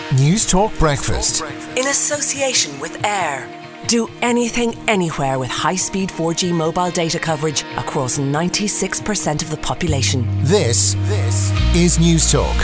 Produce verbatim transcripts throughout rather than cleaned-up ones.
Newstalk Breakfast. In association with Air. Do anything, anywhere with high-speed four G mobile data coverage across ninety-six percent of the population. This, this is Newstalk.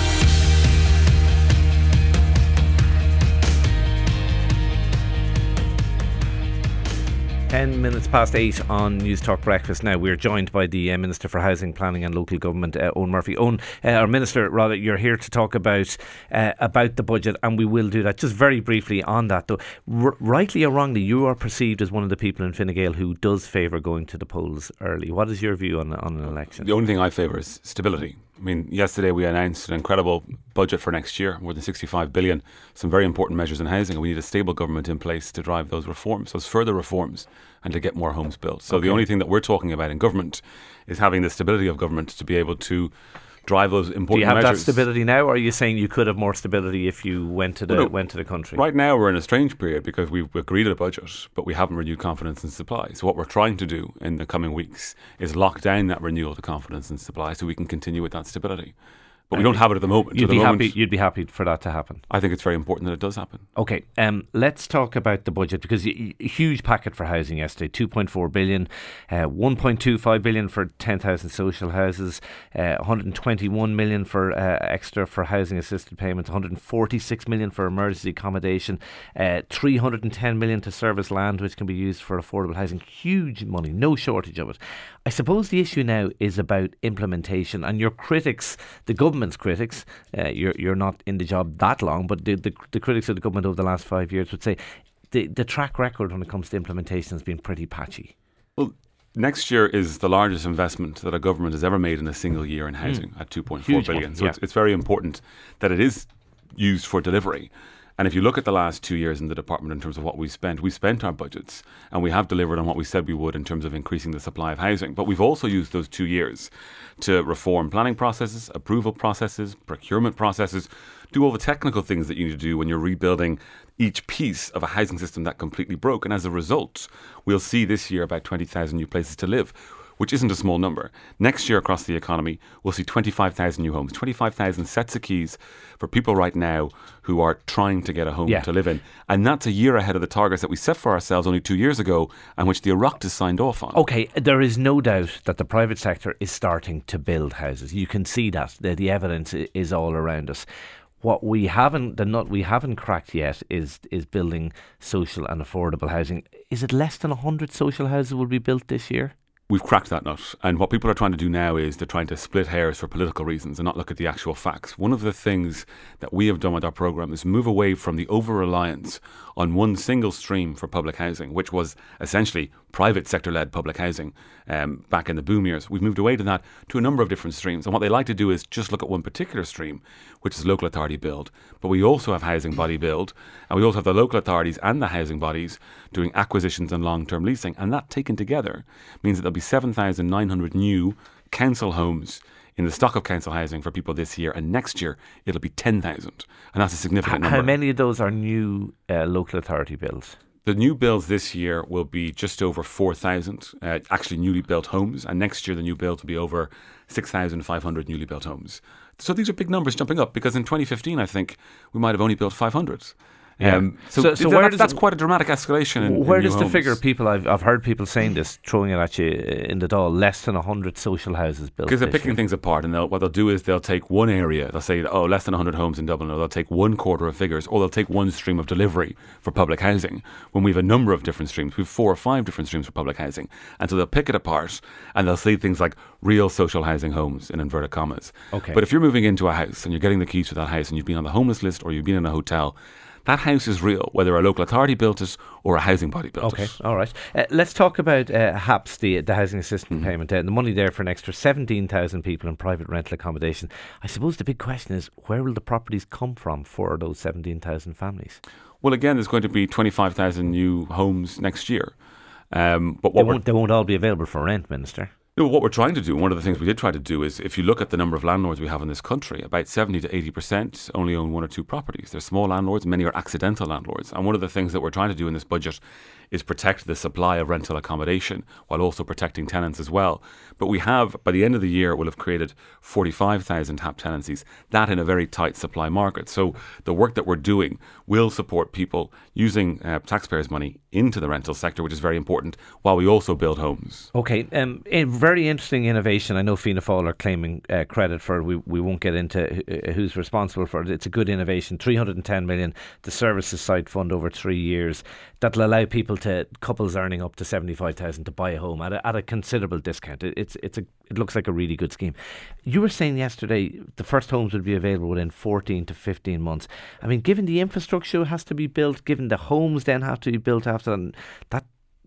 Ten minutes past eight on Newstalk Breakfast. Now we're joined by the uh, Minister for Housing, Planning and Local Government, uh, Eoin Murphy. Eoin, uh, our Minister, rather, you're here to talk about uh, about the budget, and we will do that. Just very briefly on that, though, R- rightly or wrongly, you are perceived as one of the people in Fine Gael who does favour going to the polls early. What is your view on on an election? The only thing I favour is stability. I mean, yesterday we announced an incredible budget for next year, more than sixty-five billion, some very important measures in housing, and we need a stable government in place to drive those reforms, those further reforms, and to get more homes built. So okay. The only thing that we're talking about in government is having the stability of government to be able to drive those important measures. Do you have measures. That stability now, or are you saying you could have more stability if you went to the well, no, went to the country? Right now we're in a strange period because we've agreed a budget, but we haven't renewed confidence in supply. So what we're trying to do in the coming weeks is lock down that renewal to confidence in supply so we can continue with that stability. But we don't have it at the moment. You'd the be moment, happy. You'd be happy for that to happen. I think it's very important that it does happen. Okay, um, let's talk about the budget, because a huge packet for housing yesterday: two point four billion, uh, one point two five billion for ten thousand social houses, uh, one hundred twenty-one million for uh, extra for housing assisted payments, one hundred forty-six million for emergency accommodation, uh, three hundred ten million to service land, which can be used for affordable housing. Huge money, no shortage of it. I suppose the issue now is about implementation, and your critics, the government's critics, uh, you're you're not in the job that long, but the, the the critics of the government over the last five years would say the the track record when it comes to implementation has been pretty patchy. Well, next year is the largest investment that a government has ever made in a single year in housing mm. at two point four billion. One, so yeah. it's, it's very important that it is used for delivery. And if you look at the last two years in the department in terms of what we've spent, we've spent our budgets and we have delivered on what we said we would in terms of increasing the supply of housing. But we've also used those two years to reform planning processes, approval processes, procurement processes, do all the technical things that you need to do when you're rebuilding each piece of a housing system that completely broke. And as a result, we'll see this year about twenty thousand new places to live, which isn't a small number. Next year across the economy, we'll see twenty-five thousand new homes, twenty-five thousand sets of keys for people right now who are trying to get a home yeah. to live in. And that's a year ahead of the targets that we set for ourselves only two years ago and which the Oireachtas signed off on. OK, there is no doubt that the private sector is starting to build houses. You can see that. The, the evidence is all around us. What we haven't, the nut we haven't cracked yet is is building social and affordable housing. Is it less than one hundred social houses will be built this year? We've cracked that nut, and what people are trying to do now is they're trying to split hairs for political reasons and not look at the actual facts. One of the things that we have done with our programme is move away from the over-reliance on one single stream for public housing, which was essentially private sector-led public housing um, back in the boom years. We've moved away to that to a number of different streams, and what they like to do is just look at one particular stream, which is local authority build. But we also have housing body build, and we also have the local authorities and the housing bodies doing acquisitions and long-term leasing, and that taken together means that there'll be seven thousand nine hundred new council homes in the stock of council housing for people this year, and next year it'll be ten thousand, and that's a significant H- number. How many of those are new uh, local authority builds? The new builds this year will be just over four thousand, uh, actually newly built homes, and next year the new builds will be over six thousand five hundred newly built homes. So these are big numbers jumping up, because in twenty fifteen I think we might have only built five hundred. Yeah. Um, so so, so that, where that's, that's quite a dramatic escalation. In, where in does new the homes. figure people I've I've heard people saying this, throwing it at you in the doll, less than a hundred social houses built? Because they're picking year. things apart, and they'll, what they'll do is they'll take one area. They'll say, oh, less than a hundred homes in Dublin, or they'll take one quarter of figures, or they'll take one stream of delivery for public housing. When we have a number of different streams, we have four or five different streams for public housing, and so they'll pick it apart, and they'll say things like real social housing homes in inverted commas. Okay. But if you're moving into a house and you're getting the keys to that house, and you've been on the homeless list or you've been in a hotel, that house is real, whether a local authority built it or a housing body built okay, it. Okay, all right. Uh, let's talk about uh, HAPS, the the housing assistance mm-hmm. payment. Uh, the money there for an extra seventeen thousand people in private rental accommodation. I suppose the big question is, where will the properties come from for those seventeen thousand families? Well, again, there's going to be twenty-five thousand new homes next year. Um, but what they won't, they won't all be available for rent, Minister. No, what we're trying to do, one of the things we did try to do is, if you look at the number of landlords we have in this country, about seventy to eighty percent only own one or two properties. They're small landlords, many are accidental landlords. And one of the things that we're trying to do in this budget is protect the supply of rental accommodation while also protecting tenants as well. But we have, by the end of the year, we'll have created forty-five thousand H A P tenancies, that in a very tight supply market. So the work that we're doing will support people using uh, taxpayers' money into the rental sector, which is very important, while we also build homes. Okay, um, a very interesting innovation. I know Fianna Fáil are claiming uh, credit for it. We, we won't get into who's responsible for it. It's a good innovation. three hundred ten million, the Services Side Fund over three years. That'll allow people to, couples earning up to seventy-five thousand to buy a home at a, at a considerable discount. It, it's it's a it looks like a really good scheme. You were saying yesterday the first homes would be available within fourteen to fifteen months. I mean, given the infrastructure has to be built, given the homes then have to be built after that, that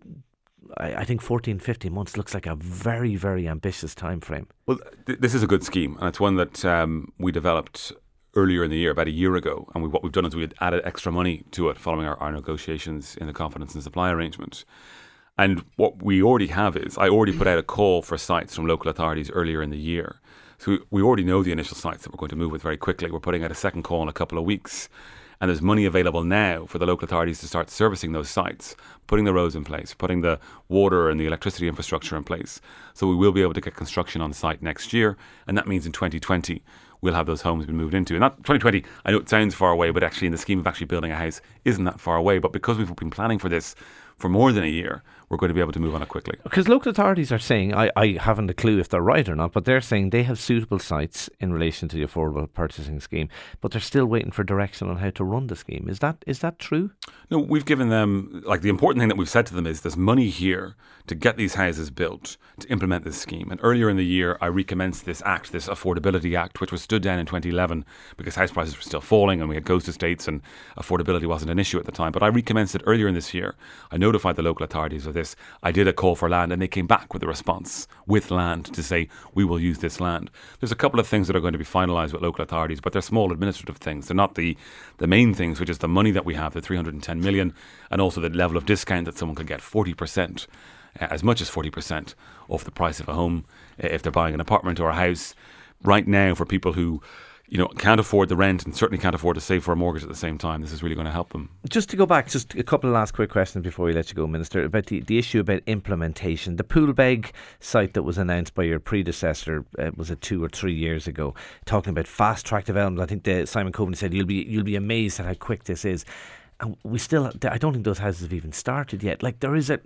I, I think fourteen, fifteen months looks like a very, very ambitious time frame. Well, th- this is a good scheme, and it's one that um, we developed earlier in the year, about a year ago, and we, what we've done is we had added extra money to it following our, our negotiations in the confidence and supply arrangement. And what we already have is, I already put out a call for sites from local authorities earlier in the year. So we, we already know the initial sites that we're going to move with very quickly. We're putting out a second call in a couple of weeks. And there's money available now for the local authorities to start servicing those sites, putting the roads in place, putting the water and the electricity infrastructure in place. So we will be able to get construction on site next year. And that means in twenty twenty, we'll have those homes been moved into. And not twenty twenty, I know it sounds far away, but actually in the scheme of actually building a house isn't that far away. But because we've been planning for this for more than a year, we're going to be able to move on it quickly. Because local authorities are saying, I, I haven't a clue if they're right or not, but they're saying they have suitable sites in relation to the affordable purchasing scheme, but they're still waiting for direction on how to run the scheme. Is that is that true? No, we've given them, like the important thing that we've said to them is there's money here to get these houses built, to implement this scheme. And earlier in the year, I recommenced this act, this Affordability Act, which was stood down in twenty eleven because house prices were still falling and we had ghost estates and affordability wasn't an issue at the time. But I recommenced it earlier in this year. I notified the local authorities of this. I did a call for land and they came back with a response with land to say, we will use this land. There's a couple of things that are going to be finalised with local authorities, but they're small administrative things. They're not the, the main things, which is the money that we have, the three hundred ten million, and also the level of discount that someone could get, forty percent, uh, as much as forty percent off the price of a home uh, if they're buying an apartment or a house. Right now, for people who you know, can't afford the rent and certainly can't afford to save for a mortgage at the same time, this is really going to help them. Just to go back, just a couple of last quick questions before we let you go, Minister, about the, the issue about implementation. The Poolbeg site that was announced by your predecessor, uh, was it two or three years ago, talking about fast-track development. I think the, Simon Coveney said you'll be you'll be amazed at how quick this is. And we still, I don't think those houses have even started yet. Like there is a...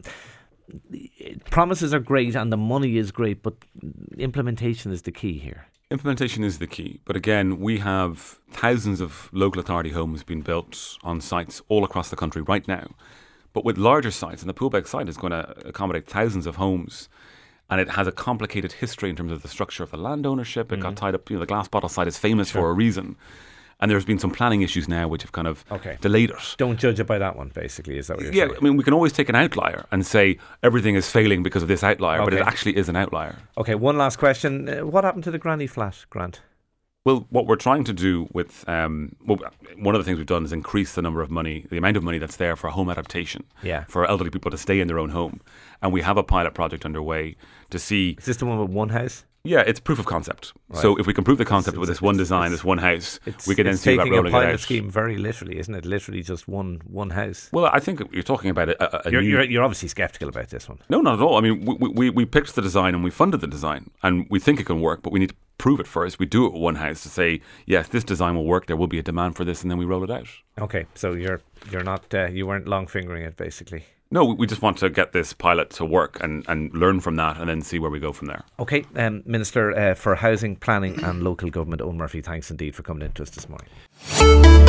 Promises are great and the money is great, but implementation is the key here. Implementation is the key. But again, we have thousands of local authority homes being built on sites all across the country right now. But with larger sites, and the Poolbeg site is going to accommodate thousands of homes, and it has a complicated history in terms of the structure of the land ownership. It mm-hmm. got tied up, you know, the Glass Bottle site is famous sure. for a reason. And there's been some planning issues now which have kind of okay. delayed it. Don't judge it by that one, basically, is that what you're yeah, saying? Yeah, I mean, we can always take an outlier and say everything is failing because of this outlier, okay. but it actually is an outlier. Okay, one last question. Uh, what happened to the granny flat, Grant? Well, what we're trying to do with, um, well, one of the things we've done is increase the number of money, the amount of money that's there for home adaptation, yeah. for elderly people to stay in their own home. And we have a pilot project underway to see... Is this the one with one house? Yeah, it's proof of concept. Right. So if we can prove the concept it's, with this one design, this one house, we can then see about rolling it out. It's taking a pilot scheme very literally, isn't it? Literally just one one house. Well, I think you're talking about a, a you're, new... You're, you're obviously sceptical about this one. No, not at all. I mean, we, we, we picked the design and we funded the design and we think it can work, but we need to prove it first. We do it with one house to say, yes, this design will work, there will be a demand for this, and then we roll it out. Okay, so you're you're not, uh, you weren't long fingering it, basically. No, we just want to get this pilot to work and, and learn from that and then see where we go from there. Okay, um, Minister uh, for Housing, Planning and Local Government, Eoin Murphy, thanks indeed for coming in to us this morning.